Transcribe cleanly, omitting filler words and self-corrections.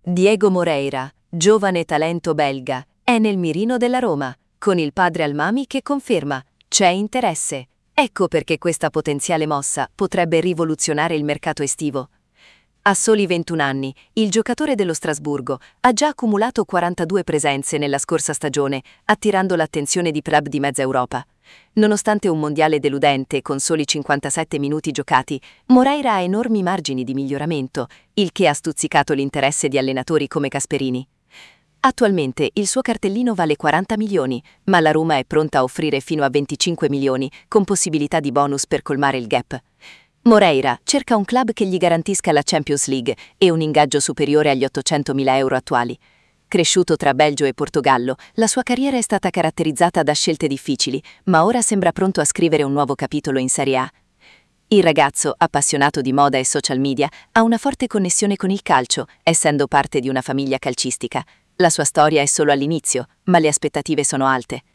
Diego Moreira, giovane talento belga, è nel mirino della Roma, con il padre Almami che conferma: c'è interesse. Ecco perché questa potenziale mossa potrebbe rivoluzionare il mercato estivo. A soli 21 anni, il giocatore dello Strasburgo ha già accumulato 42 presenze nella scorsa stagione, attirando l'attenzione di club di mezza Europa. Nonostante un mondiale deludente con soli 57 minuti giocati, Moreira ha enormi margini di miglioramento, il che ha stuzzicato l'interesse di allenatori come Gasperini. Attualmente il suo cartellino vale 40 milioni, ma la Roma è pronta a offrire fino a 25 milioni, con possibilità di bonus per colmare il gap. Moreira cerca un club che gli garantisca la Champions League e un ingaggio superiore agli 800.000 euro attuali. Cresciuto tra Belgio e Portogallo, la sua carriera è stata caratterizzata da scelte difficili, ma ora sembra pronto a scrivere un nuovo capitolo in Serie A. Il ragazzo, appassionato di moda e social media, ha una forte connessione con il calcio, essendo parte di una famiglia calcistica. La sua storia è solo all'inizio, ma le aspettative sono alte.